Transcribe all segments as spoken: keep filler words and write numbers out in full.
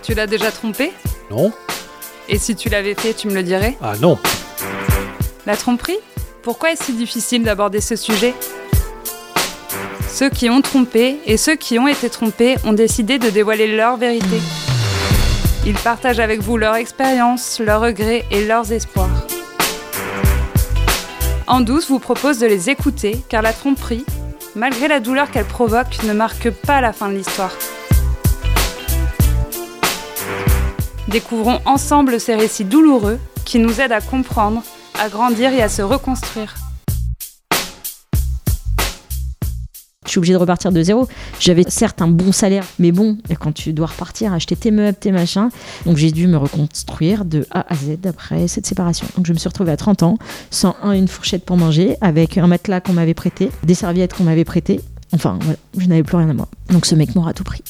Tu l'as déjà trompé ? Non. Et si tu l'avais fait, tu me le dirais ? Ah non. La tromperie ? Pourquoi est-ce si difficile d'aborder ce sujet ? Ceux qui ont trompé et ceux qui ont été trompés ont décidé de dévoiler leur vérité. Ils partagent avec vous leur expérience, leurs regrets et leurs espoirs. En douce vous propose de les écouter, car la tromperie, malgré la douleur qu'elle provoque, ne marque pas la fin de l'histoire. Découvrons ensemble ces récits douloureux qui nous aident à comprendre, à grandir et à se reconstruire. Je suis obligée de repartir de zéro. J'avais certes un bon salaire, mais bon, quand tu dois repartir, acheter tes meubles, tes machins, donc j'ai dû me reconstruire de A à Z après cette séparation. Donc je me suis retrouvée à trente ans, sans un, une fourchette pour manger, avec un matelas qu'on m'avait prêté, des serviettes qu'on m'avait prêtées. Enfin, voilà, je n'avais plus rien à moi. Donc ce mec m'aura tout pris.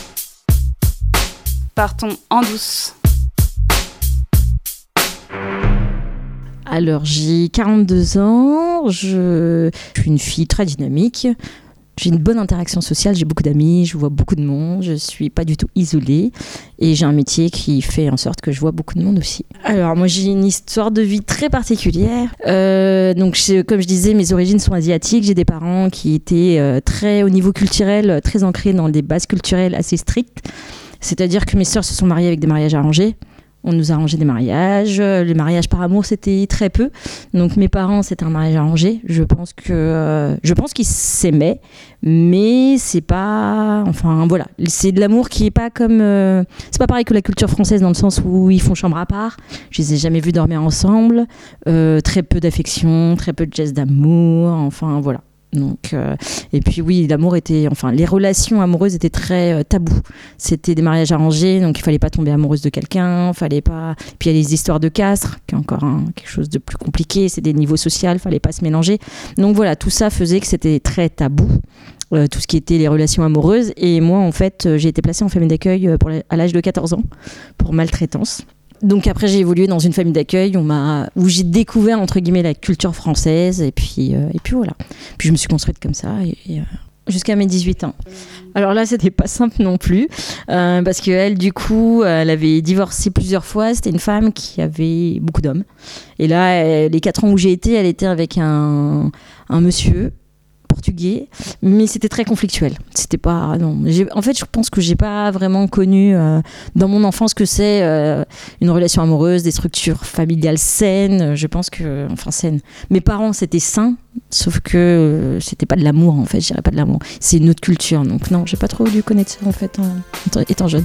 Partons en douce. Alors, j'ai quarante-deux ans, je... je suis une fille très dynamique. J'ai une bonne interaction sociale, j'ai beaucoup d'amis, je vois beaucoup de monde, je suis pas du tout isolée et j'ai un métier qui fait en sorte que je vois beaucoup de monde aussi. Alors moi j'ai une histoire de vie très particulière. Euh, donc je, comme je disais, mes origines sont asiatiques, j'ai des parents qui étaient euh, très au niveau culturel, très ancrés dans des bases culturelles assez strictes. C'est-à-dire que mes sœurs se sont mariées avec des mariages arrangés. On nous a arrangé des mariages. Les mariages par amour, c'était très peu. Donc mes parents, c'était un mariage arrangé. Je pense que, euh, je pense qu'ils s'aimaient, mais c'est pas, enfin voilà, c'est de l'amour qui est pas comme, euh, c'est pas pareil que la culture française dans le sens où ils font chambre à part. Je les ai jamais vus dormir ensemble. Euh, très peu d'affection, très peu de gestes d'amour. Enfin voilà. Donc, euh, et puis oui, l'amour était, enfin, les relations amoureuses étaient très euh, tabous. C'était des mariages arrangés, donc il fallait pas tomber amoureuse de quelqu'un, fallait pas. Puis il y a les histoires de castres, qui est encore hein, quelque chose de plus compliqué. C'est des niveaux sociaux, fallait pas se mélanger. Donc voilà, tout ça faisait que c'était très tabou. Euh, tout ce qui était les relations amoureuses. Et moi, en fait, j'ai été placée en famille d'accueil pour la, à l'âge de quatorze ans pour maltraitance. Donc après j'ai évolué dans une famille d'accueil où, on m'a, où j'ai découvert entre guillemets la culture française et puis, euh, et puis voilà. Puis je me suis construite comme ça et, et, euh, jusqu'à mes dix-huit ans. Alors là c'était pas simple non plus euh, parce qu'elle du coup elle avait divorcé plusieurs fois. C'était une femme qui avait beaucoup d'hommes et là elle, les quatre ans où j'ai été elle était avec un, un monsieur portugais, mais c'était très conflictuel. C'était pas, non. J'ai, en fait, je pense que j'ai pas vraiment connu euh, dans mon enfance que c'est euh, une relation amoureuse, des structures familiales saines. Je pense que, enfin saines. Mes parents c'était sain, sauf que euh, c'était pas de l'amour en fait. Je dirais pas de l'amour. C'est une autre culture, donc non, j'ai pas trop dû connaître ça en fait en, étant jeune.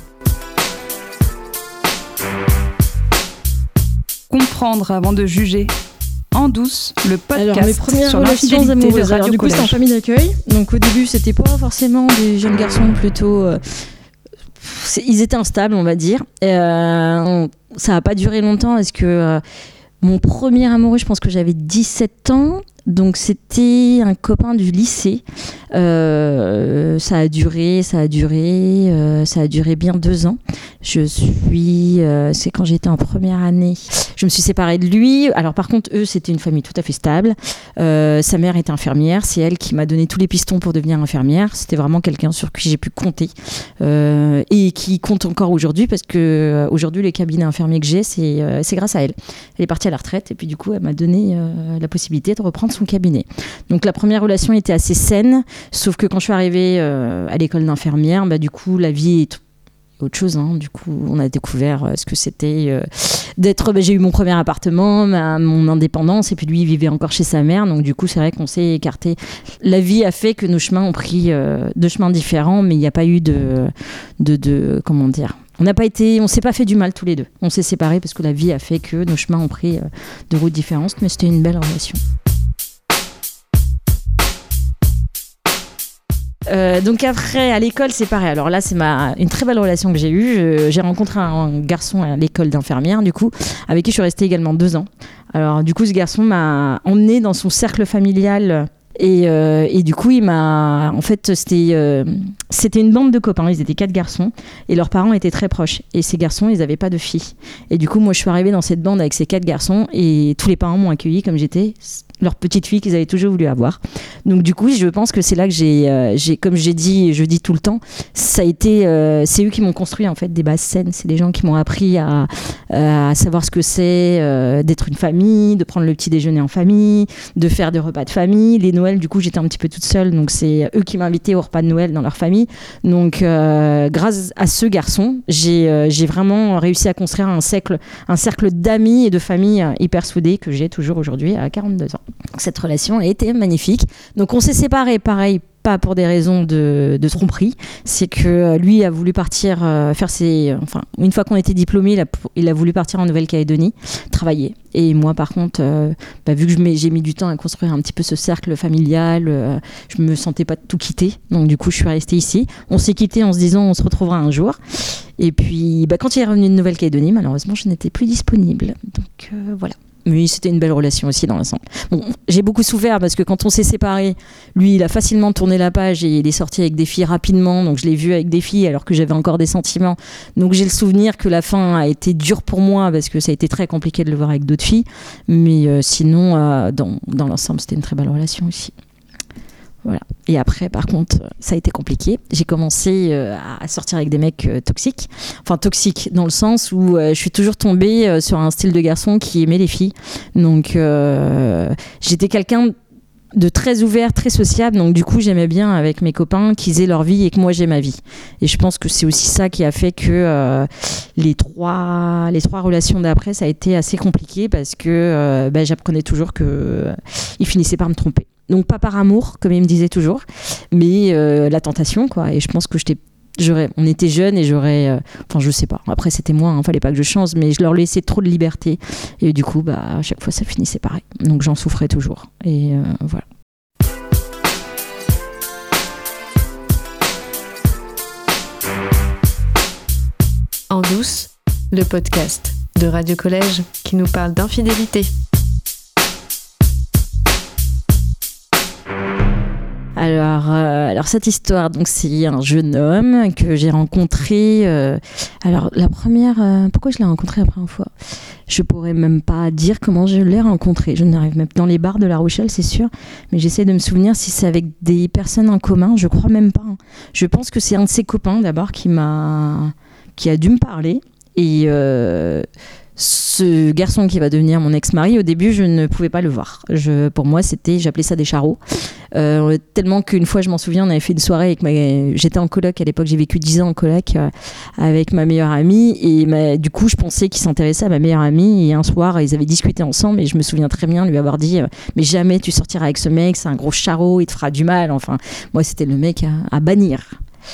Comprendre avant de juger. En douce, le podcast Alors, mes premières sur relations l'infidélité amoureuses. de Radio Alors, du coup, Collège. c'était en famille d'accueil. Donc, au début, c'était pas forcément des jeunes garçons, plutôt. Euh, ils étaient instables, on va dire. Euh, ça n'a pas duré longtemps parce que euh, mon premier amoureux, je pense que j'avais dix-sept ans. Donc, c'était un copain du lycée. Euh, ça a duré, ça a duré, euh, ça a duré bien deux ans. Je suis, euh, c'est quand j'étais en première année. Je me suis séparée de lui. Alors par contre, eux, c'était une famille tout à fait stable. Euh, sa mère était infirmière. C'est elle qui m'a donné tous les pistons pour devenir infirmière. C'était vraiment quelqu'un sur qui j'ai pu compter euh, et qui compte encore aujourd'hui parce que euh, aujourd'hui, les cabinets infirmiers que j'ai, c'est, euh, c'est grâce à elle. Elle est partie à la retraite et puis du coup, elle m'a donné euh, la possibilité de reprendre son cabinet. Donc la première relation était assez saine, sauf que quand je suis arrivée euh, à l'école d'infirmière, bah, du coup, la vie est autre chose, hein. Du coup on a découvert euh, ce que c'était euh, d'être bah, j'ai eu mon premier appartement, ma, mon indépendance et puis lui il vivait encore chez sa mère, donc du coup c'est vrai qu'on s'est écartés. La vie a fait que nos chemins ont pris euh, deux chemins différents, mais il n'y a pas eu de, de, de comment dire, on n'a pas été, on s'est pas fait du mal tous les deux, on s'est séparés parce que la vie a fait que nos chemins ont pris euh, de routes différentes, mais c'était une belle relation. Euh, donc après à l'école c'est pareil. Alors là c'est ma une très belle relation que j'ai eue. Je, j'ai rencontré un garçon à l'école d'infirmière du coup avec qui je suis restée également deux ans. Alors du coup ce garçon m'a emmenée dans son cercle familial. Et, euh, et du coup, il m'a. En fait, c'était, euh, c'était une bande de copains. Ils étaient quatre garçons et leurs parents étaient très proches. Et ces garçons, ils n'avaient pas de filles. Et du coup, moi, je suis arrivée dans cette bande avec ces quatre garçons et tous les parents m'ont accueillie comme j'étais. leur petite fille qu'ils avaient toujours voulu avoir. Donc du coup, je pense que c'est là que j'ai, euh, j'ai comme j'ai dit, je dis tout le temps, ça a été, euh, c'est eux qui m'ont construit en fait des bases saines. C'est des gens qui m'ont appris à, à savoir ce que c'est euh, d'être une famille, de prendre le petit déjeuner en famille, de faire des repas de famille. Les Noëls, du coup, j'étais un petit peu toute seule, donc c'est eux qui m'invitaient au repas de Noël dans leur famille. Donc euh, grâce à ce garçon, j'ai, euh, j'ai vraiment réussi à construire un cercle, un cercle d'amis et de familles hyper soudés que j'ai toujours aujourd'hui à quarante-deux ans. Cette relation a été magnifique. Donc on s'est séparés, pareil, pas pour des raisons de, de tromperie. C'est que lui a voulu partir euh, faire ses... Enfin, une fois qu'on était diplômés, il a, il a voulu partir en Nouvelle-Calédonie, travailler. Et moi, par contre, euh, bah, vu que je j'ai mis du temps à construire un petit peu ce cercle familial, euh, je me sentais pas de tout quitter. Donc du coup, je suis restée ici. On s'est quittés en se disant on se retrouvera un jour. Et puis, bah, quand il est revenu de Nouvelle-Calédonie, malheureusement, je n'étais plus disponible. Donc euh, voilà. Oui, c'était une belle relation aussi dans l'ensemble. Bon, j'ai beaucoup souffert parce que quand on s'est séparés, lui, il a facilement tourné la page et il est sorti avec des filles rapidement. Donc, je l'ai vu avec des filles alors que j'avais encore des sentiments. Donc, j'ai le souvenir que la fin a été dure pour moi parce que ça a été très compliqué de le voir avec d'autres filles. Mais euh, sinon, euh, dans, dans l'ensemble, c'était une très belle relation aussi. Voilà. Et après, par contre, ça a été compliqué. J'ai commencé euh, à sortir avec des mecs euh, toxiques. Enfin, toxiques dans le sens où euh, je suis toujours tombée euh, sur un style de garçon qui aimait les filles. Donc, euh, j'étais quelqu'un de très ouvert, très sociable. Donc, du coup, j'aimais bien avec mes copains qu'ils aient leur vie et que moi, j'ai ma vie. Et je pense que c'est aussi ça qui a fait que euh, les, trois, les trois relations d'après, ça a été assez compliqué parce que euh, bah, j'apprenais toujours qu'ils euh, finissaient par me tromper. Donc pas par amour, comme il me disait toujours, mais euh, la tentation, quoi. Et je pense que j'étais, j'aurais, on était jeunes et j'aurais... Euh, enfin, je sais pas. Après, c'était moi, il hein, fallait pas que je change, mais je leur laissais trop de liberté. Et du coup, bah, à chaque fois, ça finissait pareil. Donc j'en souffrais toujours. Et euh, voilà. En douce, le podcast de Radio Collège qui nous parle d'infidélité. Alors, euh, alors cette histoire, donc c'est un jeune homme que j'ai rencontré. Euh, alors la première, euh, pourquoi je l'ai rencontré la première fois ? Je pourrais même pas dire comment je l'ai rencontré. Je n'arrive même dans les bars de La Rochelle, c'est sûr, mais j'essaie de me souvenir si c'est avec des personnes en commun. Je crois même pas. Hein. Je pense que c'est un de ses copains d'abord qui m'a, qui a dû me parler et. Euh, Ce garçon qui va devenir mon ex-mari, au début, je ne pouvais pas le voir. Je, pour moi, c'était, j'appelais ça des charros. Euh, tellement qu'une fois, je m'en souviens, on avait fait une soirée avec ma... J'étais en coloc à l'époque, j'ai vécu dix ans en coloc euh, avec ma meilleure amie. Et ma, du coup, je pensais qu'il s'intéressait à ma meilleure amie. Et un soir, ils avaient discuté ensemble. Et je me souviens très bien lui avoir dit euh, « Mais jamais tu sortiras avec ce mec, c'est un gros charrot, il te fera du mal. » Enfin, moi, c'était le mec à, à bannir.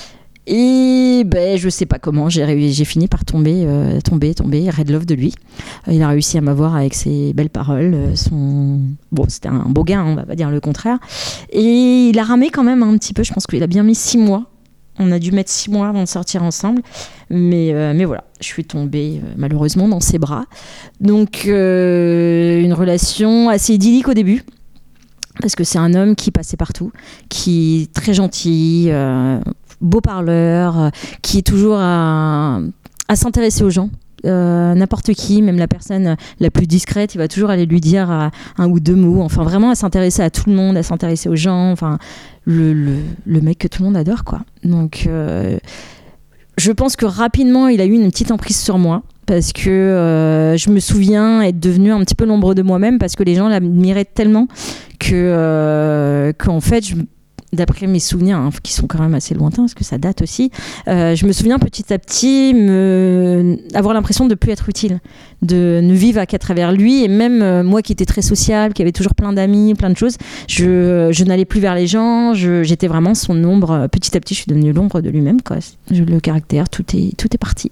Et ben, je sais pas comment, j'ai, réussi, j'ai fini par tomber, euh, tomber, tomber, red love de lui. Euh, il a réussi à m'avoir avec ses belles paroles. Euh, son... Bon, c'était un beau gars, on va pas dire le contraire. Et il a ramé quand même un petit peu, je pense qu'il a bien mis six mois. On a dû mettre six mois avant de sortir ensemble. Mais, euh, mais voilà, je suis tombée euh, malheureusement dans ses bras. Donc, euh, une relation assez idyllique au début. Parce que c'est un homme qui passait partout, qui est très gentil, euh, beau parleur, euh, qui est toujours à, à s'intéresser aux gens. Euh, n'importe qui, même la personne la plus discrète, il va toujours aller lui dire euh, un ou deux mots. Enfin, vraiment à s'intéresser à tout le monde, à s'intéresser aux gens. Enfin, le, le, le mec que tout le monde adore, quoi. Donc, euh, je pense que rapidement, il a eu une petite emprise sur moi. Parce que euh, je me souviens être devenue un petit peu l'ombre de moi-même parce que les gens l'admiraient tellement que, euh, qu'en fait, je, d'après mes souvenirs, hein, qui sont quand même assez lointains parce que ça date aussi, euh, je me souviens petit à petit me, avoir l'impression de ne plus être utile, de ne vivre qu'à travers lui. Et même euh, moi qui étais très sociable, qui avait toujours plein d'amis, plein de choses, je, je n'allais plus vers les gens, je, j'étais vraiment son ombre. Petit à petit, je suis devenue l'ombre de lui-même, quoi. Je, le caractère, tout est, tout est parti.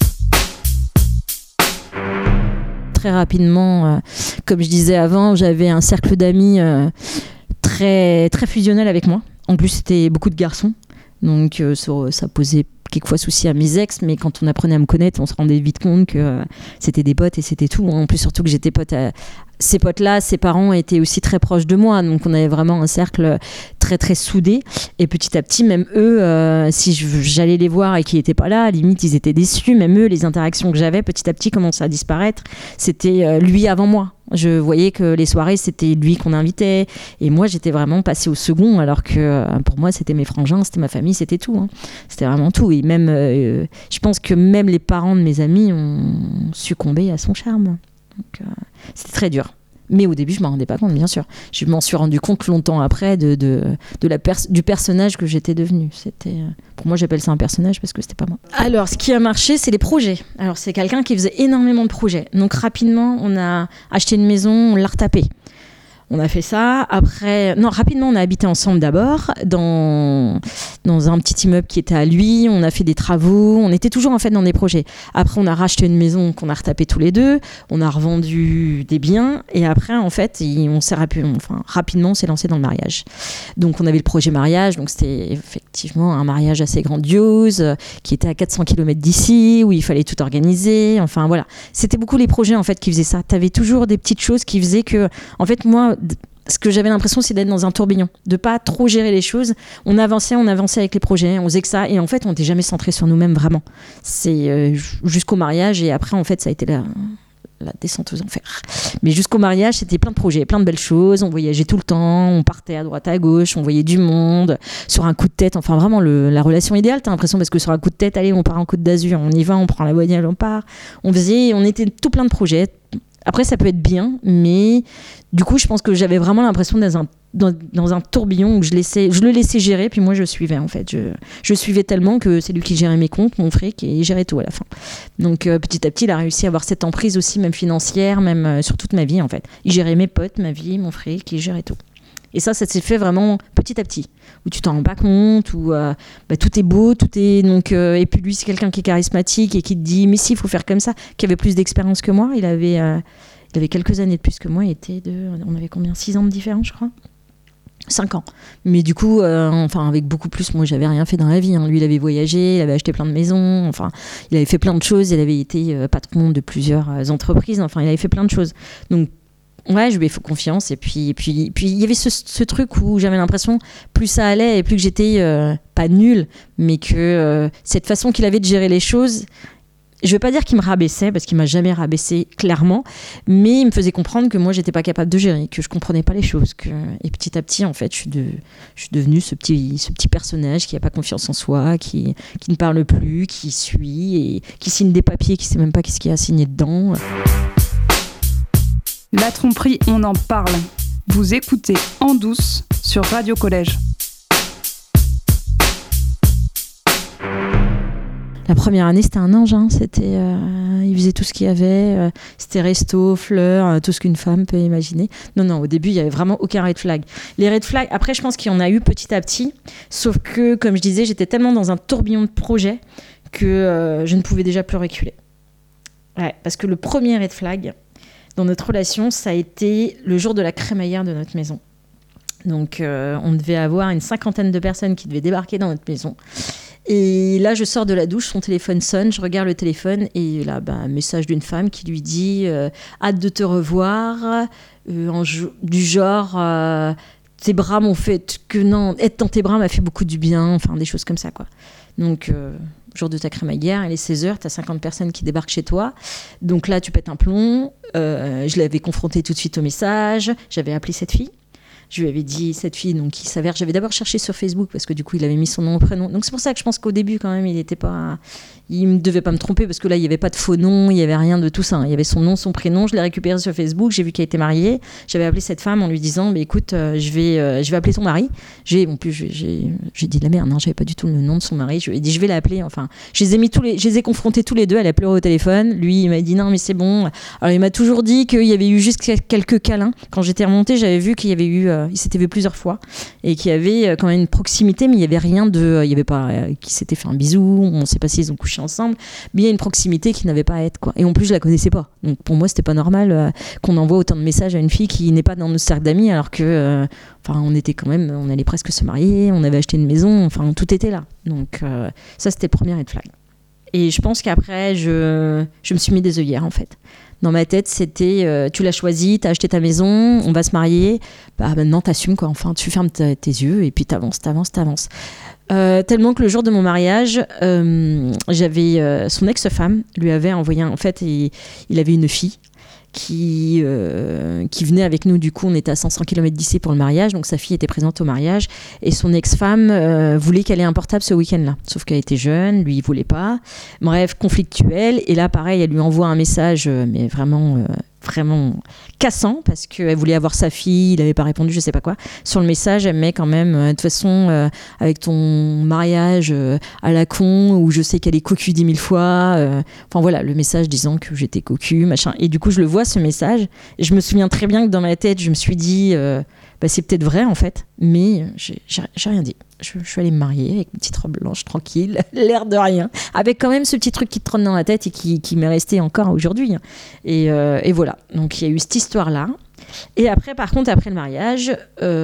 Très rapidement, euh, comme je disais avant, j'avais un cercle d'amis euh, très, très fusionnel avec moi. En plus, c'était beaucoup de garçons. Donc, euh, ça, ça posait quelquefois souci à mes ex, mais quand on apprenait à me connaître, on se rendait vite compte que euh, c'était des potes et c'était tout. En plus, surtout que j'étais pote à, ces potes-là, ses parents étaient aussi très proches de moi, donc on avait vraiment un cercle très très soudé. Et petit à petit, même eux, euh, si je, j'allais les voir et qu'ils n'étaient pas là, à la limite ils étaient déçus. Même eux, les interactions que j'avais petit à petit commençaient à disparaître. C'était euh, lui avant moi. Je voyais que les soirées, c'était lui qu'on invitait. Et moi, j'étais vraiment passée au second, alors que euh, pour moi, c'était mes frangins, c'était ma famille, c'était tout. Hein. C'était vraiment tout. Et même, euh, je pense que même les parents de mes amis ont succombé à son charme. Donc, euh, c'était très dur. Mais au début, je ne m'en rendais pas compte, bien sûr. Je m'en suis rendu compte longtemps après de, de, de la pers- du personnage que j'étais devenue. C'était, euh, pour moi, j'appelle ça un personnage parce que c'était pas moi. Alors, ce qui a marché, c'est les projets. Alors, c'est quelqu'un qui faisait énormément de projets. Donc, rapidement, on a acheté une maison, on l'a retapée. On a fait ça. Après, non, rapidement, on a habité ensemble d'abord dans, dans un petit immeuble qui était à lui. On a fait des travaux. On était toujours en fait dans des projets. Après, on a racheté une maison qu'on a retapée tous les deux. On a revendu des biens. Et après, en fait, on s'est rapi- enfin, rapidement, on s'est lancé dans le mariage. Donc, on avait le projet mariage. Donc, c'était effectivement un mariage assez grandiose euh, qui était à quatre cents kilomètres d'ici, où il fallait tout organiser. Enfin, voilà. C'était beaucoup les projets en fait qui faisaient ça. Tu avais toujours des petites choses qui faisaient que, en fait, moi, ce que j'avais l'impression, c'est d'être dans un tourbillon, de pas trop gérer les choses. On avançait, on avançait avec les projets, on faisait que ça, et en fait, on n'était jamais centré sur nous-mêmes vraiment. C'est euh, jusqu'au mariage, et après, en fait, ça a été la, la descente aux enfers. Mais jusqu'au mariage, c'était plein de projets, plein de belles choses. On voyageait tout le temps, on partait à droite, à gauche, on voyait du monde sur un coup de tête. Enfin, vraiment, le, la relation idéale. T'as l'impression parce que sur un coup de tête, allez, on part en Côte d'Azur, on y va, on prend la bagnole, on part. On faisait, on était tout plein de projets. Après, ça peut être bien, mais du coup, je pense que j'avais vraiment l'impression d'être dans un, dans, dans un tourbillon où je, laissais, je le laissais gérer, puis moi, je suivais, en fait. Je, je suivais tellement que c'est lui qui gérait mes comptes, mon fric, et il gérait tout à la fin. Donc, euh, petit à petit, il a réussi à avoir cette emprise aussi, même financière, même euh, sur toute ma vie, en fait. Il gérait mes potes, ma vie, mon fric, il gérait tout. Et ça, ça s'est fait vraiment petit à petit, où tu t'en rends pas compte, où euh, bah, tout est beau, tout est donc. Euh, et puis lui, c'est quelqu'un qui est charismatique et qui te dit, mais si, il faut faire comme ça. Qui avait plus d'expérience que moi. Il avait, euh, il avait quelques années de plus que moi. Il était de, on avait combien, six ans de différence, je crois. Cinq ans. Mais du coup, euh, enfin, avec beaucoup plus, moi, j'avais rien fait dans la vie. Hein. Lui, il avait voyagé, il avait acheté plein de maisons. Enfin, il avait fait plein de choses. Il avait été euh, patron de plusieurs euh, entreprises. Enfin, il avait fait plein de choses. Donc ouais, je lui ai fait confiance. Et puis, et puis, puis il y avait ce, ce truc où j'avais l'impression, plus ça allait et plus que j'étais euh, pas nulle, mais que euh, cette façon qu'il avait de gérer les choses, je vais pas dire qu'il me rabaissait, parce qu'il m'a jamais rabaissé clairement, mais il me faisait comprendre que moi, j'étais pas capable de gérer, que je comprenais pas les choses. Que... Et petit à petit, en fait, je suis, de... je suis devenue ce petit, ce petit personnage qui a pas confiance en soi, qui, qui ne parle plus, qui suit, et qui signe des papiers, qui sait même pas qu'est-ce qu'il y a à signer dedans. La tromperie, on en parle. Vous écoutez En douce sur Radio Collège. La première année, c'était un ange. Hein. C'était, euh, il faisait tout ce qu'il y avait. Euh, c'était resto, fleurs, euh, tout ce qu'une femme peut imaginer. Non, non, au début, il n'y avait vraiment aucun red flag. Les red flags, après, je pense qu'il y en a eu petit à petit. Sauf que, comme je disais, j'étais tellement dans un tourbillon de projets que euh, je ne pouvais déjà plus reculer. Ouais, parce que le premier red flag dans notre relation, ça a été le jour de la crémaillère de notre maison. Donc, euh, on devait avoir une cinquantaine de personnes qui devaient débarquer dans notre maison. Et là, je sors de la douche, son téléphone sonne, je regarde le téléphone et là, bah, un message d'une femme qui lui dit euh, « Hâte de te revoir euh, », en jo- du genre euh, « Tes bras m'ont fait que non, être dans tes bras m'a fait beaucoup du bien », enfin des choses comme ça, quoi. Donc, euh, jour de ta crémaillère, il est seize heures, t'as cinquante personnes qui débarquent chez toi. Donc là, tu pètes un plomb. Euh, je l'avais confrontée tout de suite au message. J'avais appelé cette fille. Je lui avais dit, cette fille, donc il s'avère, j'avais d'abord cherché sur Facebook parce que du coup, il avait mis son nom au prénom. Donc c'est pour ça que je pense qu'au début, quand même, il était pas, il ne devait pas me tromper parce que là, il n'y avait pas de faux nom, il n'y avait rien de tout ça. Il y avait son nom, son prénom. Je l'ai récupéré sur Facebook. J'ai vu qu'elle était mariée. J'avais appelé cette femme en lui disant, bah, écoute, euh, je vais, euh, je vais appeler ton mari. J'ai, en plus, j'ai, j'ai, j'ai dit de la merde. Non, j'avais pas du tout le nom de son mari. Je lui ai dit, je vais l'appeler. Enfin, je les ai mis tous les, je les ai confrontés tous les deux. Elle a pleuré au téléphone. Lui, il m'a dit non, mais c'est bon. Alors, il m'a toujours dit qu'il y avait eu juste quelques câlins. Quand j'étais remontée, j'avais vu qu'il y avait eu, euh, il s'était vu plusieurs fois et qu'il y avait quand même une proximité, mais il y avait rien de, il y avait pas, euh, qui s'était fait un bisou, on sait pas s'ils ont couché ensemble, mais il y a une proximité qui n'avait pas à être, quoi. Et en plus je la connaissais pas, donc pour moi c'était pas normal euh, qu'on envoie autant de messages à une fille qui n'est pas dans notre cercle d'amis, alors que, euh, enfin on était quand même, on allait presque se marier, on avait acheté une maison, enfin tout était là. Donc euh, ça c'était le premier red flag. Et je pense qu'après, je, je me suis mis des œillères, en fait. Dans ma tête, c'était euh, tu l'as choisi, t'as acheté ta maison, on va se marier. Bah maintenant, t'assumes quoi. Enfin, tu fermes t- tes yeux et puis t'avances, t'avances, t'avances. Euh, tellement que le jour de mon mariage, euh, j'avais euh, son ex-femme lui avait envoyé. Un, en fait, il, il avait une fille qui euh, qui venait avec nous. Du coup, on était à cinq cents kilomètres d'ici pour le mariage, donc sa fille était présente au mariage et son ex-femme euh, voulait qu'elle ait un portable ce week-end-là. Sauf qu'elle était jeune, lui il voulait pas. Bref, conflictuel. Et là, pareil, elle lui envoie un message, euh, mais vraiment. Euh, vraiment cassant parce qu'elle voulait avoir sa fille, il n'avait pas répondu, je sais pas quoi. Sur le message, elle met quand même, euh, de toute façon, euh, avec ton mariage euh, à la con, où je sais qu'elle est cocu dix mille fois. Euh, enfin voilà, le message disant que j'étais cocu, machin. Et du coup, je le vois, ce message. Et je me souviens très bien que dans ma tête, je me suis dit, euh, bah, c'est peut-être vrai en fait, mais j'ai, j'ai, j'ai rien dit. Je, je suis allée me marier avec une petite robe blanche tranquille, l'air de rien, avec quand même ce petit truc qui te trône dans la tête et qui, qui m'est resté encore aujourd'hui. Et, euh, et voilà, donc il y a eu cette histoire-là. Et après, par contre, après le mariage,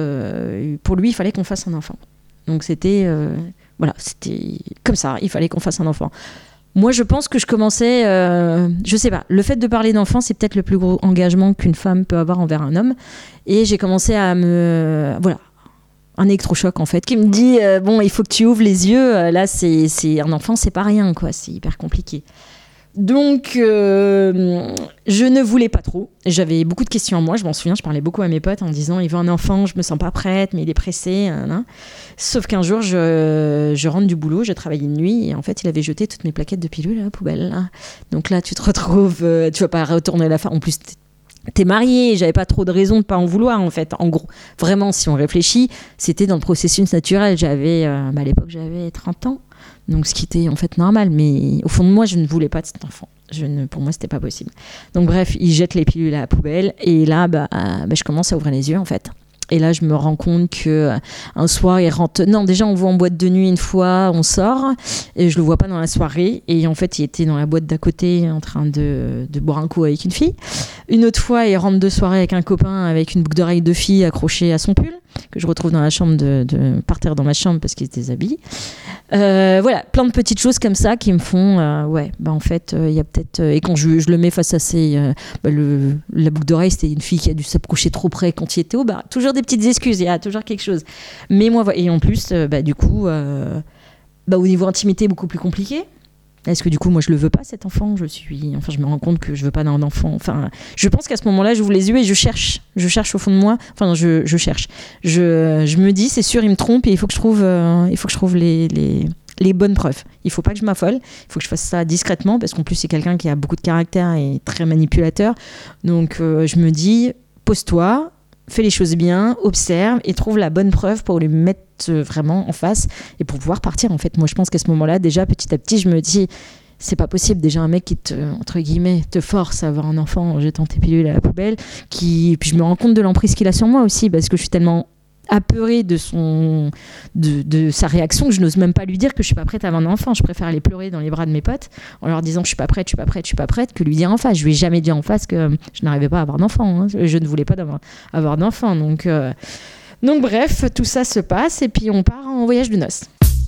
euh, pour lui, il fallait qu'on fasse un enfant. Donc c'était, euh, voilà, c'était comme ça, il fallait qu'on fasse un enfant. Moi, je pense que je commençais, euh, je sais pas, le fait de parler d'enfant, c'est peut-être le plus gros engagement qu'une femme peut avoir envers un homme. Et j'ai commencé à me, voilà, un électrochoc en fait, qui me dit euh, bon, il faut que tu ouvres les yeux. Euh, là, c'est, c'est un enfant, c'est pas rien, quoi. C'est hyper compliqué. Donc, euh, je ne voulais pas trop. J'avais beaucoup de questions en moi. Je m'en souviens, je parlais beaucoup à mes potes en disant il veut un enfant, je me sens pas prête, mais il est pressé. Hein, hein. Sauf qu'un jour, je, je rentre du boulot, je travaillais une nuit et en fait, il avait jeté toutes mes plaquettes de pilules à la poubelle. Là. Donc là, tu te retrouves, euh, tu vas pas retourner la fin. En plus, t'es mariée, j'avais pas trop de raison de pas en vouloir en fait. En gros, vraiment, si on réfléchit, c'était dans le processus naturel. J'avais, euh, bah, à l'époque, j'avais trente ans. Donc, ce qui était en fait normal, mais au fond de moi, je ne voulais pas de cet enfant. Je ne, pour moi, c'était pas possible. Donc, bref, il jette les pilules à la poubelle, et là, bah, bah, je commence à ouvrir les yeux, en fait. Et là, je me rends compte que un soir, il rentre. Non, déjà, on voit en boîte de nuit une fois, on sort, et je le vois pas dans la soirée. Et en fait, il était dans la boîte d'à côté, en train de, de boire un coup avec une fille. Une autre fois, il rentre de soirée avec un copain, avec une boucle d'oreille de fille accrochée à son pull, que je retrouve dans la chambre de, de par terre dans ma chambre parce qu'il se déshabille. Euh, voilà, plein de petites choses comme ça qui me font, euh, ouais, bah en fait, il euh, y a peut-être. Euh, et quand je, je le mets face à ces, euh, bah le, la boucle d'oreille, c'était une fille qui a dû s'approcher trop près quand il était au bar. Toujours des petites excuses, il y a toujours quelque chose. Mais moi, et en plus, euh, bah du coup, euh, bah au niveau intimité, beaucoup plus compliqué. Est-ce que du coup, moi, je le veux pas, cet enfant ? Je suis, enfin, je me rends compte que je veux pas d'un enfant. Enfin, je pense qu'à ce moment-là, j'ouvre les yeux et je cherche. Je cherche au fond de moi. Enfin, je, je cherche. Je, je me dis, c'est sûr, il me trompe et il faut que je trouve, euh, il faut que je trouve les, les, les bonnes preuves. Il faut pas que je m'affole. Il faut que je fasse ça discrètement parce qu'en plus, c'est quelqu'un qui a beaucoup de caractère et très manipulateur. Donc, euh, je me dis, pose-toi, fais les choses bien, observe et trouve la bonne preuve pour lui mettre vraiment en face et pour pouvoir partir en fait. Moi je pense qu'à ce moment-là déjà petit à petit je me dis c'est pas possible, déjà un mec qui te, entre guillemets, te force à avoir un enfant en jetant tes pilules à la poubelle, qui, puis je me rends compte de l'emprise qu'il a sur moi aussi parce que je suis tellement apeurée de, son, de, de sa réaction que je n'ose même pas lui dire que je suis pas prête à avoir un enfant. Je préfère aller pleurer dans les bras de mes potes en leur disant que je suis pas prête, je suis pas prête, je suis pas prête que lui dire en face. Je lui ai jamais dit en face que je n'arrivais pas à avoir d'enfant, hein. Je ne voulais pas d'avoir, avoir d'enfant donc euh, Donc bref, tout ça se passe et puis on part en voyage de noces.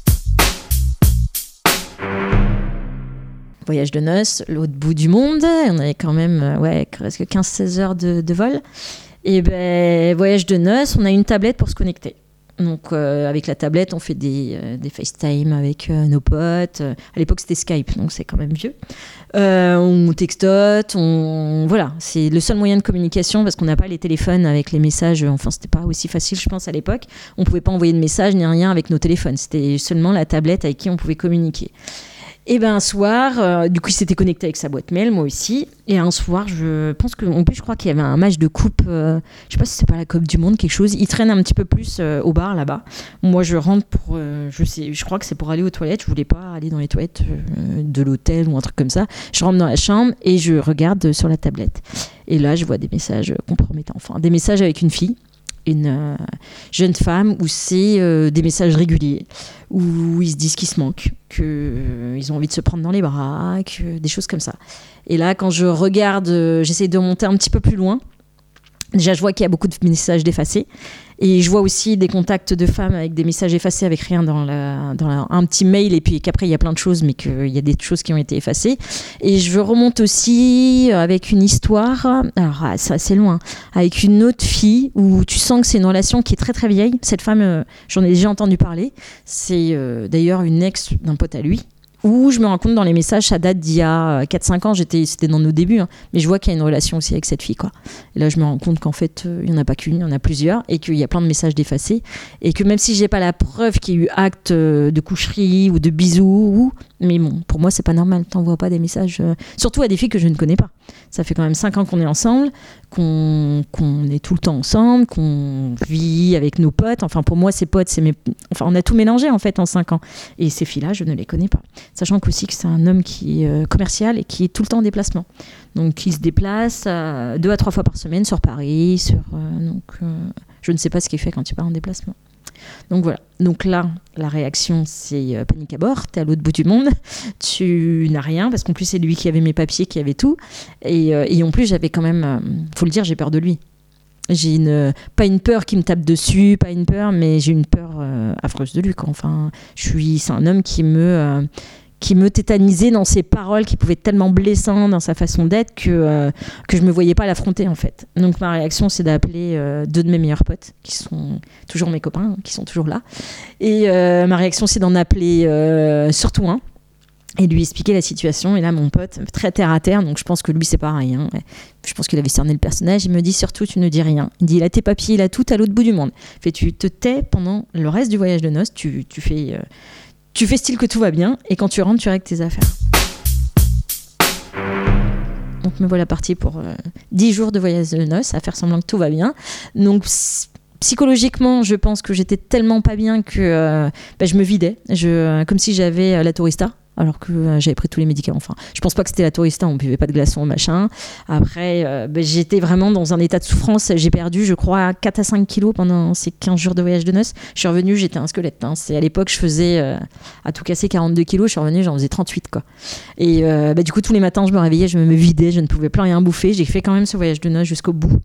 Voyage de noces, l'autre bout du monde, on avait quand même ouais, presque quinze seize heures de, de vol. Et ben voyage de noces, on a une tablette pour se connecter. Donc euh, avec la tablette, on fait des, euh, des FaceTime avec euh, nos potes. À l'époque, c'était Skype, donc c'est quand même vieux. Euh, on textote, on voilà, c'est le seul moyen de communication parce qu'on n'a pas les téléphones avec les messages. Enfin, c'était pas aussi facile, je pense, à l'époque. On pouvait pas envoyer de messages ni rien avec nos téléphones. C'était seulement la tablette avec qui on pouvait communiquer. Et ben un soir, euh, du coup, il s'était connecté avec sa boîte mail, moi aussi. Et un soir, je pense qu'en plus, je crois qu'il y avait un match de coupe. Euh, je sais pas si c'est pas la Coupe du Monde, quelque chose. Il traîne un petit peu plus euh, au bar là-bas. Moi, je rentre pour, euh, je sais, je crois que c'est pour aller aux toilettes. Je voulais pas aller dans les toilettes euh, de l'hôtel ou un truc comme ça. Je rentre dans la chambre et je regarde sur la tablette. Et là, je vois des messages compromettants. Enfin, des messages avec une fille. Une euh, jeune femme où c'est euh, des messages réguliers où ils se disent qu'ils se manquent, qu'ils euh, ont envie de se prendre dans les bras, que, des choses comme ça. Et là, quand je regarde, euh, j'essaie de remonter un petit peu plus loin. Déjà, je vois qu'il y a beaucoup de messages d'effacés. Et je vois aussi des contacts de femmes avec des messages effacés avec rien dans, la, dans la, un petit mail, et puis qu'après il y a plein de choses, mais qu'il y a des choses qui ont été effacées. Et je remonte aussi avec une histoire, alors c'est assez loin, avec une autre fille où tu sens que c'est une relation qui est très très vieille. Cette femme, euh, j'en ai déjà entendu parler. C'est euh, d'ailleurs une ex d'un pote à lui. Où je me rends compte dans les messages, ça date d'il y a quatre cinq ans, j'étais, c'était dans nos débuts, hein, mais je vois qu'il y a une relation aussi avec cette fille, quoi. Et là, je me rends compte qu'en fait, euh, il n'y en a pas qu'une, il y en a plusieurs, et qu'il y a plein de messages d'effacés, et que même si je n'ai pas la preuve qu'il y a eu acte euh, de coucherie ou de bisous, ou... mais bon, pour moi, c'est pas normal, t'envoies pas des messages, euh... surtout à des filles que je ne connais pas. Ça fait quand même cinq ans qu'on est ensemble, qu'on, qu'on est tout le temps ensemble, qu'on vit avec nos potes. Enfin, pour moi, ces potes, c'est mes... enfin, on a tout mélangé en fait en cinq ans. Et ces filles-là, je ne les connais pas. Sachant qu'aussi que c'est un homme qui est euh, commercial et qui est tout le temps en déplacement. Donc, il se déplace euh, deux à trois fois par semaine sur Paris. Sur, euh, donc, euh, je ne sais pas ce qu'il fait quand il part en déplacement. Donc voilà, donc là, la réaction, c'est euh, panique à bord, t'es à l'autre bout du monde, tu n'as rien, parce qu'en plus, c'est lui qui avait mes papiers, qui avait tout. Et, euh, et en plus, j'avais quand même, euh, faut le dire, j'ai peur de lui. J'ai une, pas une peur qui me tape dessus, pas une peur, mais j'ai une peur euh, affreuse de lui, quoi. Enfin, je suis, c'est un homme qui me... Euh, qui me tétanisait dans ses paroles, qui pouvaient être tellement blessantes dans sa façon d'être que, euh, que je ne me voyais pas l'affronter en fait. Donc ma réaction, c'est d'appeler euh, deux de mes meilleurs potes, qui sont toujours mes copains, hein, qui sont toujours là. Et euh, ma réaction, c'est d'en appeler euh, surtout un, et lui expliquer la situation. Et là, mon pote, très terre à terre, donc je pense que lui, c'est pareil. Hein. Je pense qu'il avait cerné le personnage. Il me dit surtout, tu ne dis rien. Il dit, il a tes papiers, il a tout à l'autre bout du monde. Fait, tu te tais pendant le reste du voyage de noces, tu, tu fais... Euh, Tu fais style que tout va bien, et quand tu rentres, tu règles tes affaires. Donc me voilà partie pour euh, dix jours de voyage de noces, à faire semblant que tout va bien. Donc psychologiquement, je pense que j'étais tellement pas bien que euh, bah, je me vidais, je, comme si j'avais euh, la tourista. Alors que euh, j'avais pris tous les médicaments. Enfin, je pense pas que c'était la tourista, on buvait pas de glaçons, machin. Après, euh, bah, j'étais vraiment dans un état de souffrance. J'ai perdu, je crois, quatre à cinq kilos pendant ces quinze jours de voyage de noces. Je suis revenue, j'étais un squelette. Hein. C'est, à l'époque, je faisais, euh, à tout casser, quarante-deux kilos. Je suis revenue, j'en faisais trente-huit, quoi. Et euh, bah, du coup, tous les matins, je me réveillais, je me vidais, je ne pouvais plus rien bouffer. J'ai fait quand même ce voyage de noces jusqu'au bout.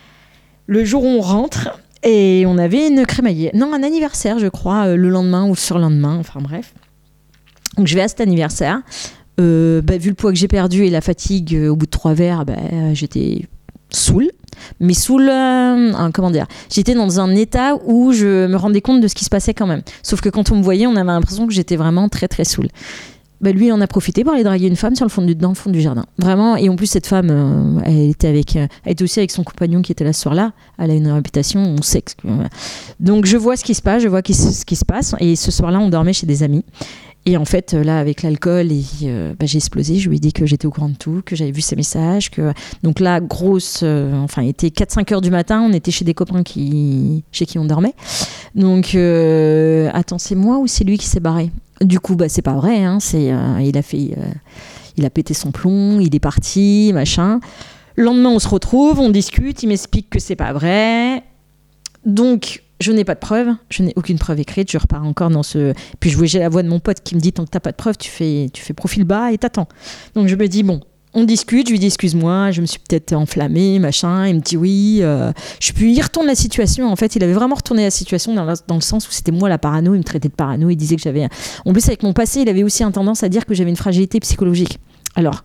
Le jour où on rentre, et on avait une crémaillère. Non, un anniversaire, je crois, euh, le lendemain ou le surlendemain. Enfin, bref. Donc je vais à cet anniversaire, euh, bah, vu le poids que j'ai perdu et la fatigue, euh, au bout de trois verres, bah, euh, j'étais saoule. Mais saoule, euh, hein, comment dire, j'étais dans un état où je me rendais compte de ce qui se passait quand même. Sauf que quand on me voyait, on avait l'impression que j'étais vraiment très très saoule. Bah, lui, il en a profité pour aller draguer une femme sur le fond du, dans le fond du jardin. Vraiment. Et en plus, cette femme, euh, elle, était avec, euh, elle était aussi avec son compagnon qui était là ce soir-là. Elle a une réputation, on sait. Que, euh, donc je vois ce qui se passe, je vois qui, ce qui se passe. Et ce soir-là, on dormait chez des amis. Et en fait, là, avec l'alcool, et, euh, bah, j'ai explosé. Je lui ai dit que j'étais au courant de tout, que j'avais vu ses messages. Que... Donc là, grosse... Euh, enfin, il était quatre cinq heures du matin. On était chez des copains qui... chez qui on dormait. Donc, euh, attends, c'est moi ou c'est lui qui s'est barré ? Du coup, bah, c'est pas vrai. Hein, c'est, euh, il, a fait, euh, il a pété son plomb, il est parti, machin. Le lendemain, on se retrouve, on discute. Il m'explique que c'est pas vrai. Donc... je n'ai pas de preuves, je n'ai aucune preuve écrite, je repars encore dans ce... Puis je vois, j'ai la voix de mon pote qui me dit, tant que t'as pas de preuves, tu fais, tu fais profil bas et t'attends. Donc je me dis, bon, on discute, je lui dis, excuse-moi, je me suis peut-être enflammée, machin. Il me dit, oui, euh... je puis y retourne la situation. En fait, il avait vraiment retourné la situation dans, la, dans le sens où c'était moi la parano, il me traitait de parano, il disait que j'avais... En plus, avec mon passé, il avait aussi une tendance à dire que j'avais une fragilité psychologique. Alors...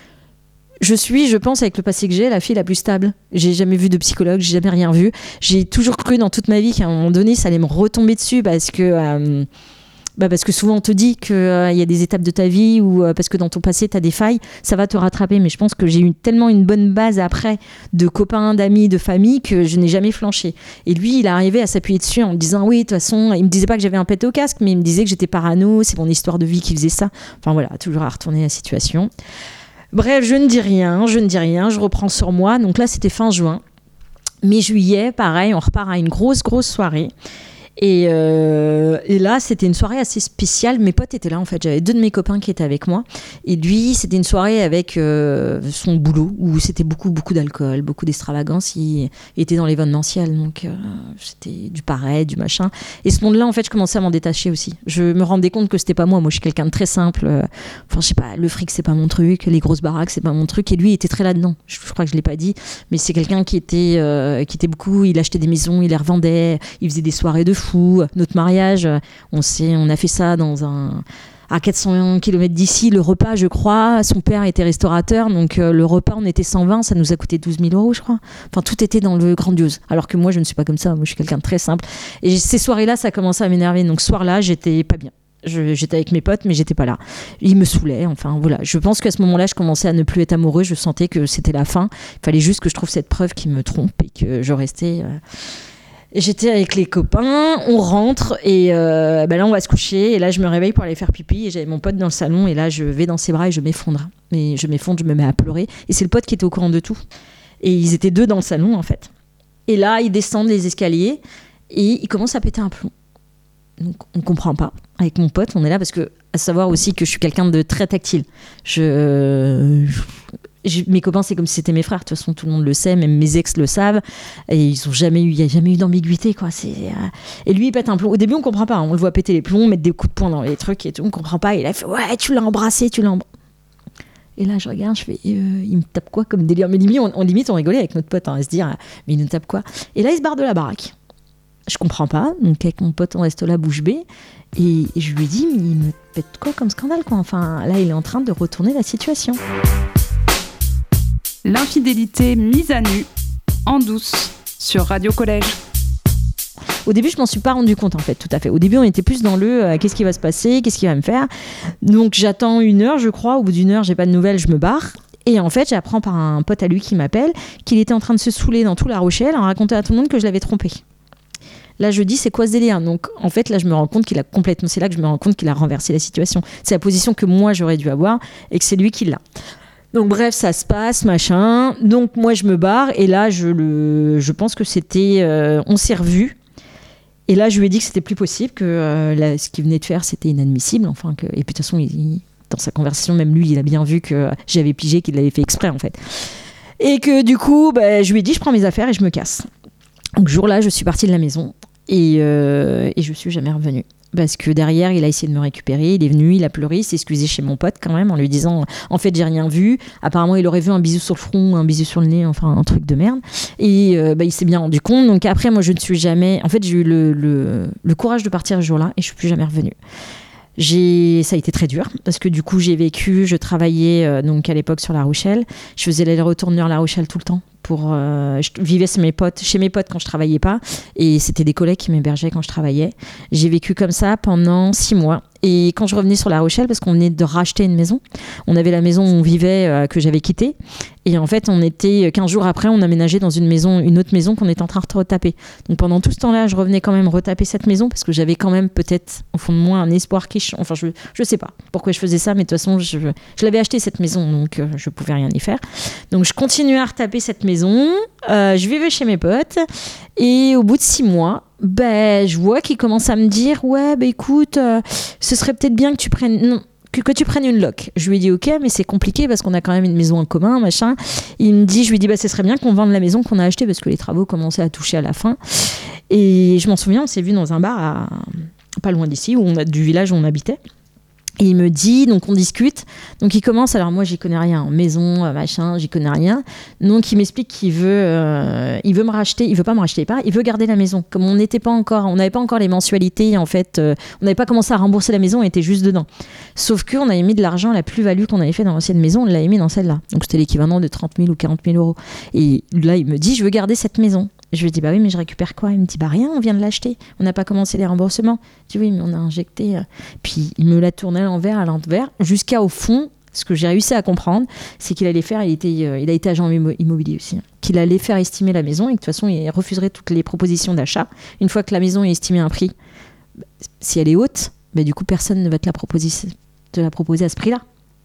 je suis, je pense, avec le passé que j'ai, la fille la plus stable. J'ai jamais vu de psychologue, j'ai jamais rien vu. J'ai toujours cru dans toute ma vie qu'à un moment donné, ça allait me retomber dessus parce que, euh, bah parce que souvent on te dit qu'il euh, y a des étapes de ta vie ou euh, parce que dans ton passé, tu as des failles, ça va te rattraper. Mais je pense que j'ai eu tellement une bonne base après de copains, d'amis, de famille que je n'ai jamais flanché. Et lui, il arrivait à s'appuyer dessus en me disant, oui, de toute façon, il me disait pas que j'avais un pet au casque, mais il me disait que j'étais parano, c'est mon histoire de vie qui faisait ça. Enfin voilà, toujours à retourner la situation. Bref, je ne dis rien, je ne dis rien, je reprends sur moi. Donc là, c'était fin juin. Mi-juillet, pareil, on repart à une grosse, grosse soirée. Et, euh, et là, c'était une soirée assez spéciale. Mes potes étaient là, en fait. J'avais deux de mes copains qui étaient avec moi. Et lui, c'était une soirée avec euh, son boulot, où c'était beaucoup, beaucoup d'alcool, beaucoup d'extravagance. Il, il était dans l'événementiel, donc euh, c'était du pareil, du machin. Et ce monde-là, en fait, je commençais à m'en détacher aussi. Je me rendais compte que c'était pas moi. Moi, je suis quelqu'un de très simple. Enfin, je sais pas, le fric, c'est pas mon truc. Les grosses baraques, c'est pas mon truc. Et lui, il était très là-dedans. Je, je crois que je l'ai pas dit, mais c'est quelqu'un qui était, euh, qui était beaucoup. Il achetait des maisons, il les revendait, il faisait des soirées de fou. Notre mariage, on, s'est, on a fait ça dans un, à quatre cents kilomètres d'ici. Le repas, je crois, son père était restaurateur, donc euh, le repas, on était cent vingt, ça nous a coûté douze mille euros, je crois. Enfin, tout était dans le grandiose. Alors que moi, je ne suis pas comme ça. Moi, je suis quelqu'un de très simple. Et ces soirées-là, ça a commencé à m'énerver. Donc, ce soir-là, j'étais pas bien. Je, j'étais avec mes potes, mais j'étais pas là. Il me saoulait, enfin voilà. Je pense qu'à ce moment-là, je commençais à ne plus être amoureux. Je sentais que c'était la fin. Il fallait juste que je trouve cette preuve qui me trompe et que je restais... Euh... J'étais avec les copains, on rentre et euh, ben là on va se coucher et là je me réveille pour aller faire pipi et j'avais mon pote dans le salon et là je vais dans ses bras et je m'effondre. Mais je m'effondre, je me mets à pleurer et c'est le pote qui était au courant de tout. Et ils étaient deux dans le salon en fait. Et là ils descendent les escaliers et ils commencent à péter un plomb. Donc on comprend pas. Avec mon pote, on est là parce que à savoir aussi que je suis quelqu'un de très tactile. Je... je... Je, mes copains, c'est comme si c'était mes frères. De toute façon, tout le monde le sait, même mes ex le savent. Et ils ont jamais eu, il n'y a jamais eu d'ambiguïté, quoi. C'est, euh... Et lui, il pète un plomb. Au début, on comprend pas. Hein. On le voit péter les plombs, mettre des coups de poing dans les trucs et tout. On comprend pas. Et là, il fait ouais, tu l'as embrassé, tu l'as embrassé. Et là, je regarde, je fais, euh, il me tape quoi comme délire. Mais limite, on, on limite, on rigolait avec notre pote, hein, à se dire, mais il nous tape quoi. Et là, il se barre de la baraque. Je comprends pas. Donc, avec mon pote, on reste là, bouche bée. Et, et je lui dis, mais il me pète quoi comme scandale, quoi. Enfin, là, il est en train de retourner la situation. L'infidélité mise à nu, en douce, sur Radio Collège. Au début, je m'en suis pas rendu compte, en fait, tout à fait. Au début, on était plus dans le euh, qu'est-ce qui va se passer, qu'est-ce qu'il va me faire. Donc, j'attends une heure, je crois. Au bout d'une heure, j'ai pas de nouvelles, je me barre. Et en fait, j'apprends par un pote à lui qui m'appelle qu'il était en train de se saouler dans tout La Rochelle en racontant à tout le monde que je l'avais trompé. Là, je dis, c'est quoi ce délire ? Donc, en fait, là, je me rends compte qu'il a complètement... C'est là que je me rends compte qu'il a renversé la situation. C'est la position que moi, j'aurais dû avoir et que c'est lui qui l'a. Donc bref, ça se passe, machin. Donc moi, je me barre et là, je, le, je pense que c'était... Euh, on s'est revus. Et là, je lui ai dit que c'était plus possible, que euh, là, ce qu'il venait de faire, c'était inadmissible. Enfin, que, et puis de toute façon, il, il, dans sa conversation, même lui, il a bien vu que j'avais pigé qu'il l'avait fait exprès, en fait. Et que du coup, bah, je lui ai dit, je prends mes affaires et je me casse. Donc, jour-là, je suis partie de la maison et, euh, et je suis jamais revenue. Parce que derrière, il a essayé de me récupérer, il est venu, il a pleuré, il s'est excusé chez mon pote quand même en lui disant « En fait, j'ai rien vu ». Apparemment, il aurait vu un bisou sur le front, un bisou sur le nez, enfin un truc de merde. Et euh, bah, il s'est bien rendu compte. Donc après, moi, je ne suis jamais... En fait, j'ai eu le, le, le courage de partir ce jour-là et je ne suis plus jamais revenue. J'ai... Ça a été très dur parce que du coup, j'ai vécu, je travaillais euh, donc à l'époque sur La Rochelle. Je faisais l'aller-retour de La Rochelle tout le temps. Pour, euh, je vivais chez mes potes, chez mes potes quand je travaillais pas et c'était des collègues qui m'hébergeaient quand je travaillais. J'ai vécu comme ça pendant six mois et quand je revenais sur La Rochelle parce qu'on venait de racheter une maison, on avait la maison où on vivait euh, que j'avais quittée et en fait on était quinze jours après on aménageait dans une maison, une autre maison qu'on était en train de retaper. Donc pendant tout ce temps-là je revenais quand même retaper cette maison parce que j'avais quand même peut-être au fond de moi un espoir qui, enfin je je sais pas pourquoi je faisais ça mais de toute façon je, je l'avais acheté cette maison donc euh, je pouvais rien y faire. Donc je continuais à retaper cette maison. Euh, je vivais chez mes potes et au bout de six mois ben, je vois qu'il commence à me dire ouais bah écoute euh, ce serait peut-être bien que tu prennes non, que, que tu prennes une loc. Je lui ai dit ok mais c'est compliqué parce qu'on a quand même une maison en commun machin. Il me dit je lui dis bah ce serait bien qu'on vende la maison qu'on a achetée parce que les travaux commençaient à toucher à la fin et je m'en souviens on s'est vu dans un bar à, pas loin d'ici où on a, du village où on habitait. Et il me dit, donc on discute, donc il commence, alors moi j'y connais rien, en maison, machin, j'y connais rien, donc il m'explique qu'il veut, euh, il veut me racheter, il veut pas me racheter pas, il veut garder la maison, comme on n'était pas encore, on n'avait pas encore les mensualités, en fait, euh, on n'avait pas commencé à rembourser la maison, on était juste dedans. Sauf qu'on avait mis de l'argent, la plus-value qu'on avait fait dans l'ancienne maison, on l'avait mis dans celle-là, donc c'était l'équivalent de trente mille ou quarante mille euros. Et là il me dit, je veux garder cette maison. Je lui dis bah oui mais je récupère quoi ? Il me dit bah rien, on vient de l'acheter, on n'a pas commencé les remboursements. Je dis oui mais on a injecté. Puis il me l'a tourné à l'envers, à l'envers, jusqu'à au fond. Ce que j'ai réussi à comprendre, c'est qu'il allait faire, il, était, euh, il a été agent immobilier aussi, hein, qu'il allait faire estimer la maison et que de toute façon il refuserait toutes les propositions d'achat. Une fois que la maison est estimée à un prix, si elle est haute, bah, du coup personne ne va te la proposer, te la proposer à ce prix-là.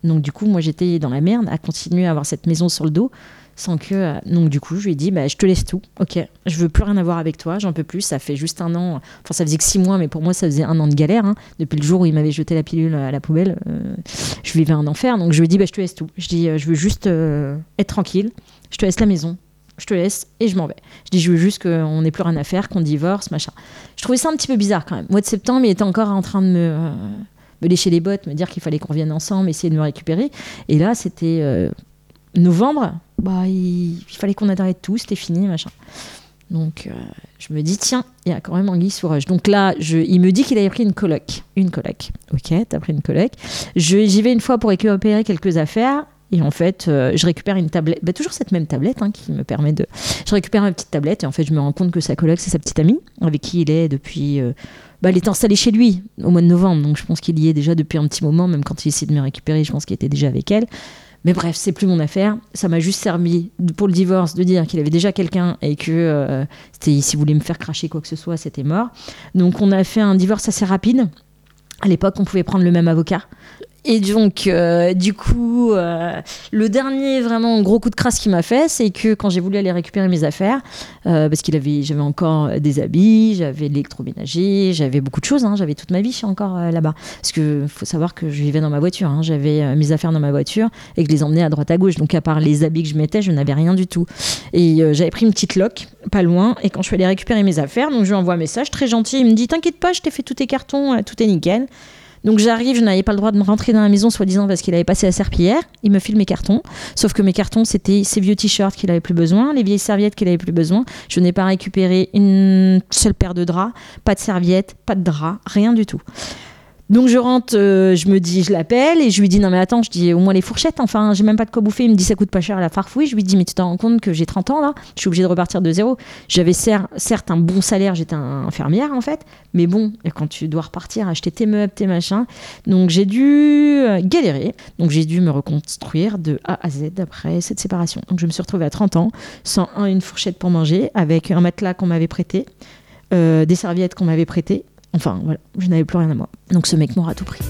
Donc du coup, moi j'étais dans la merde à continuer à avoir cette maison sur le dos sans que... Donc du coup, je lui ai dit, bah, je te laisse tout, ok, je veux plus rien avoir avec toi, j'en peux plus, ça fait juste un an, enfin ça faisait que six mois, mais pour moi ça faisait un an de galère, hein. Depuis le jour où il m'avait jeté la pilule à la poubelle, euh, je vivais un enfer, donc je lui ai dit, bah, je te laisse tout, je dis, euh, je veux juste euh, être tranquille, je te laisse la maison, je te laisse et je m'en vais. Je dis, je veux juste qu'on n'ait plus rien à faire, qu'on divorce, machin. Je trouvais ça un petit peu bizarre quand même. Mois de septembre, il était encore en train de me... Euh, me lécher les bottes, me dire qu'il fallait qu'on revienne ensemble, essayer de me récupérer. Et là, c'était euh, novembre, bah, il, il fallait qu'on arrête tout, c'était fini, machin. Donc, euh, je me dis, tiens, il y a quand même anguille sous roche. Donc là, je, il me dit qu'il avait pris une coloc. Une coloc. Ok, t'as pris une coloc. Je, j'y vais une fois pour récupérer quelques affaires. Et en fait, euh, je récupère une tablette, bah, toujours cette même tablette hein, qui me permet de... Je récupère ma petite tablette et en fait, je me rends compte que sa coloc, c'est sa petite amie, avec qui il est depuis... Euh... Bah, elle est installée chez lui au mois de novembre, donc je pense qu'il y est déjà depuis un petit moment, même quand il essaie de me récupérer, je pense qu'il était déjà avec elle. Mais bref, c'est plus mon affaire. Ça m'a juste servi pour le divorce de dire qu'il avait déjà quelqu'un et que euh, c'était, s'il voulait me faire cracher quoi que ce soit, c'était mort. Donc on a fait un divorce assez rapide. À l'époque, on pouvait prendre le même avocat. Et donc, euh, du coup, euh, le dernier vraiment gros coup de crasse qu'il m'a fait, c'est que quand j'ai voulu aller récupérer mes affaires, euh, parce qu'il avait, j'avais encore des habits, j'avais de l'électroménager, j'avais beaucoup de choses, hein, j'avais toute ma vie, je suis encore euh, là-bas. Parce qu'il faut savoir que je vivais dans ma voiture, hein, j'avais euh, mes affaires dans ma voiture et que je les emmenais à droite à gauche. Donc, à part les habits que je mettais, je n'avais rien du tout. Et euh, j'avais pris une petite loc, pas loin, et quand je suis allée récupérer mes affaires, donc je lui envoie un message très gentil, il me dit « T'inquiète pas, je t'ai fait tous tes cartons, euh, tout est nickel ». Donc j'arrive, je n'avais pas le droit de me rentrer dans la maison, soi-disant parce qu'il avait passé la serpillière. Il me file mes cartons, sauf que mes cartons, c'était ses vieux t-shirts qu'il avait plus besoin, les vieilles serviettes qu'il avait plus besoin. Je n'ai pas récupéré une seule paire de draps, pas de serviettes, pas de draps, rien du tout. Donc je rentre, euh, je me dis, je l'appelle et je lui dis non mais attends, je dis au moins les fourchettes, enfin j'ai même pas de quoi bouffer. Il me dit ça coûte pas cher à la farfouille. Je lui dis mais tu te rends compte que j'ai trente ans là, je suis obligée de repartir de zéro. J'avais cer- certes un bon salaire, j'étais un infirmière en fait, mais bon, quand tu dois repartir acheter tes meubles, tes machins, donc j'ai dû euh, galérer. Donc j'ai dû me reconstruire de A à Z après cette séparation. Donc je me suis retrouvée à trente ans, sans un, une fourchette pour manger, avec un matelas qu'on m'avait prêté, euh, des serviettes qu'on m'avait prêtées. Enfin, voilà, je n'avais plus rien à moi. Donc ce mec m'aura tout pris.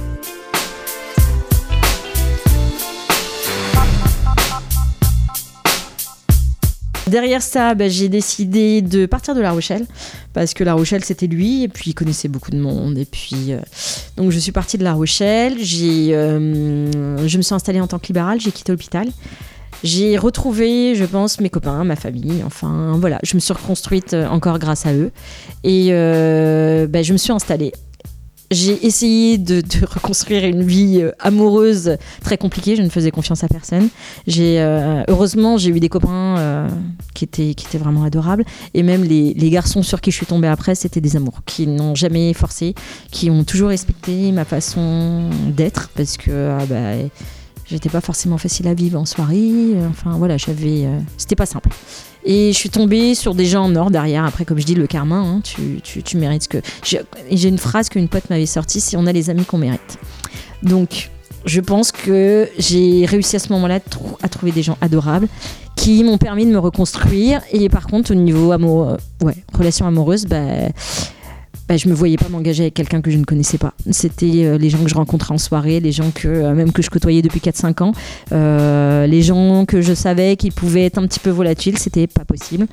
Derrière ça, bah, j'ai décidé de partir de La Rochelle, parce que La Rochelle, c'était lui, et puis il connaissait beaucoup de monde. Et puis, euh... donc je suis partie de La Rochelle, j'ai, euh... je me suis installée en tant que libérale, j'ai quitté l'hôpital. J'ai retrouvé, je pense, mes copains, ma famille, enfin voilà, je me suis reconstruite encore grâce à eux et euh, ben, je me suis installée. J'ai essayé de, de reconstruire une vie amoureuse très compliquée, je ne faisais confiance à personne. J'ai, euh, heureusement, j'ai eu des copains euh, qui, étaient, qui étaient vraiment adorables et même les, les garçons sur qui je suis tombée après, c'était des amours qui n'ont jamais forcé, qui ont toujours respecté ma façon d'être parce que... Ah, bah, j'étais pas forcément facile à vivre en soirée, enfin voilà, j'avais, euh, c'était pas simple. Et je suis tombée sur des gens en or derrière, après comme je dis, le karma, hein, tu, tu, tu mérites ce que... J'ai, j'ai une phrase qu'une pote m'avait sortie, c'est on a les amis qu'on mérite. Donc je pense que j'ai réussi à ce moment-là à trouver des gens adorables qui m'ont permis de me reconstruire. Et par contre au niveau amoureux, ouais, relation amoureuse, bah... Bah, je me voyais pas m'engager avec quelqu'un que je ne connaissais pas. C'était euh, les gens que je rencontrais en soirée, les gens que, euh, même que je côtoyais depuis quatre cinq ans, euh, les gens que je savais qui pouvaient être un petit peu volatiles, c'était pas possible.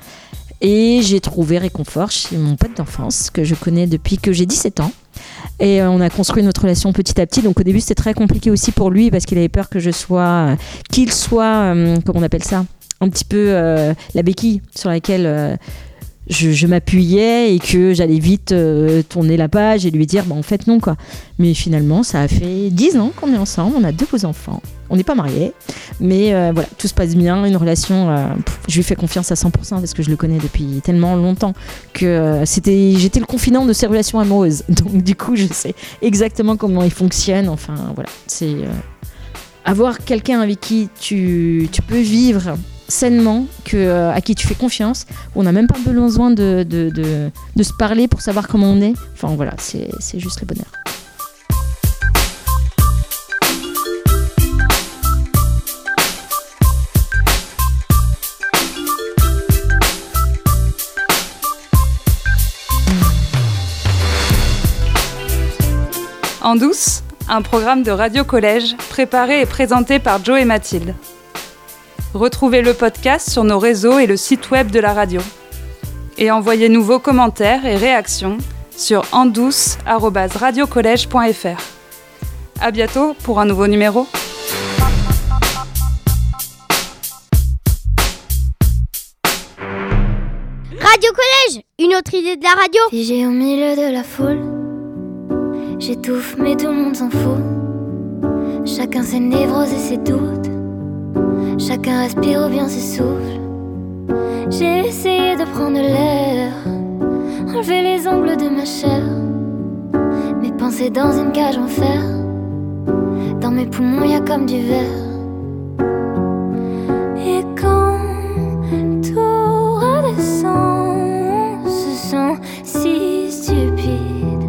Et j'ai trouvé réconfort chez mon pote d'enfance que je connais depuis que j'ai dix-sept ans. Et euh, on a construit notre relation petit à petit. Donc au début c'était très compliqué aussi pour lui parce qu'il avait peur que je sois, euh, qu'il soit, euh, comment on appelle ça, un petit peu euh, la béquille sur laquelle... Euh, Je, je m'appuyais et que j'allais vite euh, tourner la page et lui dire bah, en fait non quoi. Mais finalement ça a fait dix ans qu'on est ensemble, on a deux beaux enfants, on n'est pas mariés mais euh, voilà, tout se passe bien, une relation, euh, pff, je lui fais confiance à cent pour cent parce que je le connais depuis tellement longtemps que euh, c'était, j'étais le confident de ses relations amoureuses, donc du coup je sais exactement comment il fonctionne. Enfin voilà, c'est euh, avoir quelqu'un avec qui tu, tu peux vivre sainement, que, euh, à qui tu fais confiance, on n'a même pas besoin de, de, de, de se parler pour savoir comment on est. Enfin voilà, c'est, c'est juste le bonheur. En douce, un programme de Radio Collège préparé et présenté par Jo et Mathilde. Retrouvez le podcast sur nos réseaux et le site web de la radio. Et envoyez-nous vos commentaires et réactions sur andouce arobase radiocollège point f r. À bientôt pour un nouveau numéro. Radio Collège, une autre idée de la radio. Figé au milieu de la foule, j'étouffe mais tout le monde s'en fout. Chacun ses névroses et ses doutes, chacun respire ou bien s'essouffle. J'ai essayé de prendre l'air, enlever les ongles de ma chair, mes pensées dans une cage en fer. Dans mes poumons y a comme du verre. Et quand tout redescend, on se sent si stupide,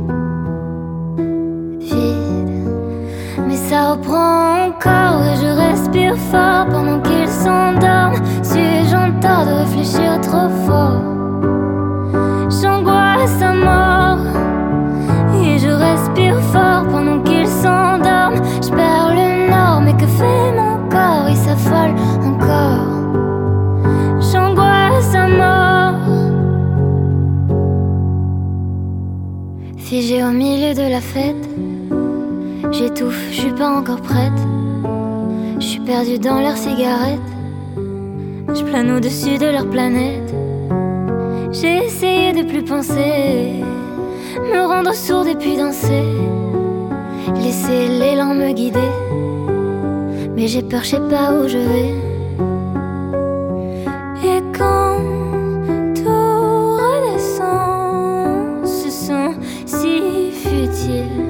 vide. Mais ça reprend encore et je respire fort pendant qu'il s'endorme. Suis-je en tort de réfléchir trop fort? J'angoisse à mort et je respire fort pendant qu'il s'endorme. Je perds le nord, mais que fait mon corps? Il s'affole encore. J'angoisse à mort. Figée au milieu de la fête, j'étouffe, je suis pas encore prête. Je suis perdue dans leurs cigarettes, je plane au-dessus de leur planète. J'ai essayé de plus penser, me rendre sourde et puis danser, laisser l'élan me guider. Mais j'ai peur, je sais pas où je vais. Et quand tout redescend, on se sent si futile,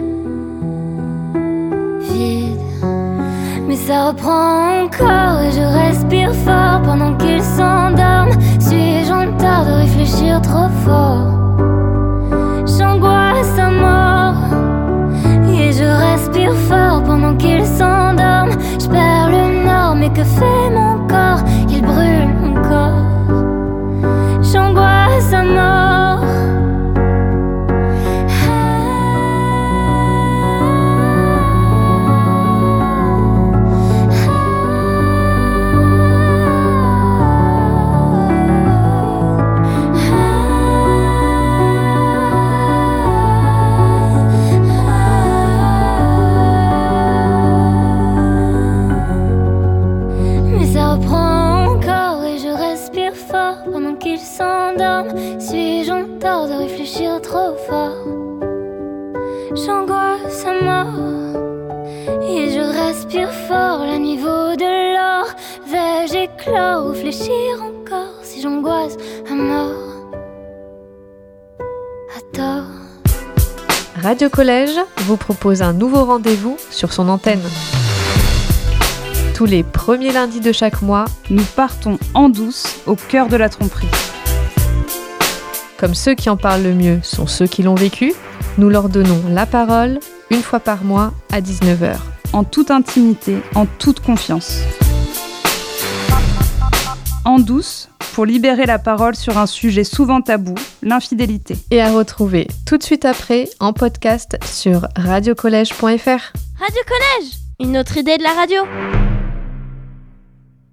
vide. Mais ça reprend encore et je respire fort pendant qu'il s'endorme. Suis-je en tort de réfléchir trop fort? J'angoisse à mort et je respire fort pendant qu'il s'endorme. Je perds le nord, mais que fait mon corps? Il brûle encore. J'angoisse à mort. Suis-je en tort de réfléchir trop fort? J'angoisse à mort et je respire fort. La nuit vaut de l'or. Vais-je éclore ou fléchir encore si j'angoisse à mort? À tort. Radio Collège vous propose un nouveau rendez-vous sur son antenne. Tous les premiers lundis de chaque mois, nous partons en douce au cœur de la tromperie. Comme ceux qui en parlent le mieux sont ceux qui l'ont vécu, nous leur donnons la parole une fois par mois à dix-neuf heures. En toute intimité, en toute confiance. En douce, pour libérer la parole sur un sujet souvent tabou, l'infidélité. Et à retrouver tout de suite après en podcast sur radiocollège point f r. Radio Collège, une autre idée de la radio.